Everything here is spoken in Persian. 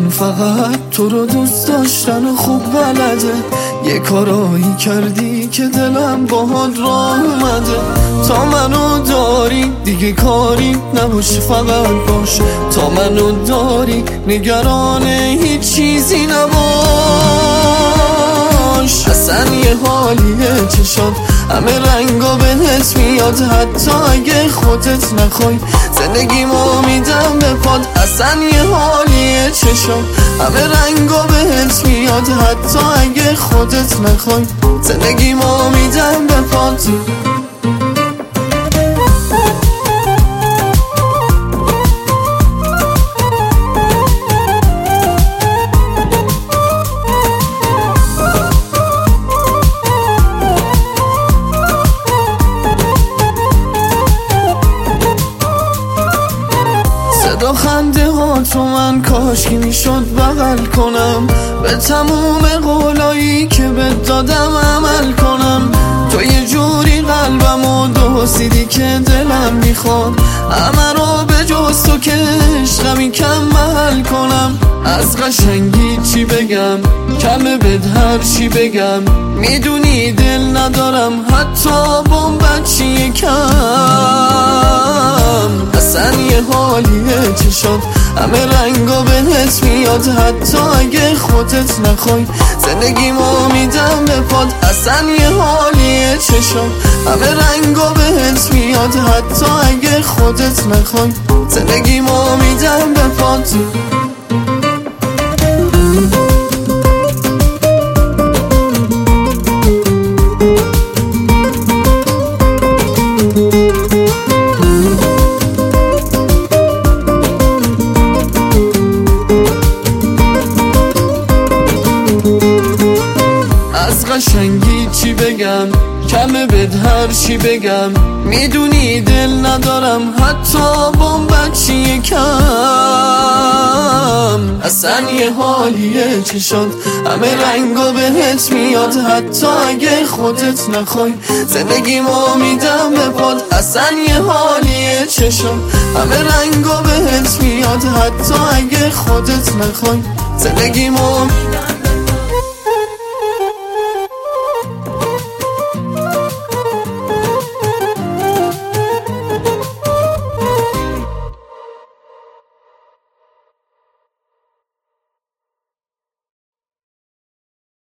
من فقط تو رو دوست داشتن و خوب بلده. یه کارایی کردی که دلم باهات راه اومده. تا منو داری دیگه کاری نباشه، فقط باش. تا منو داری نگران هیچ چیزی نباش. اصلا یه حالیه چشات همه رنگا بهت میاد، حتی اگه خودت نخوای زندگیمو میدم به پاد. اصلا یه حالیه چشات همه رنگا بهت میاد، حتی اگه خودت نخوای زندگیمو میدم به پاد. صدا خنده ها تو من کاشکی میشد بغل کنم، به تموم قولایی که بهت دادم عمل کنم. تو یه جوری قلبمو دوسیدی که دلم میخواد همه رو به جز تو که عشقمی کمل کنم. از قشنگی چی بگم، کمه بد هر چی بگم، میدونی دل ندارم حتی بمبت چیه کم. اصلا یه حالیه چشات همه رنگا بهت میاد، حتی اگه خودت نخوای زندگیمو میدم به پاد. اصلا یه حالیه چشات همه رنگا بهت میاد، حتی اگه خودت نخوای زندگیمو میدم به پاد. از قشنگی چی بگم، کمه بد هر چی بگم، میدونی دل ندارم حتی بمبت چیه کم. اصلا یه حالیه چشات همه رنگا بهت میاد، حتی اگه خودت نخوای زندگیمو میدم به پاد. اصلا یه حالیه چشات همه رنگا بهت میاد، حتی اگه خودت نخوای زندگیمو میدم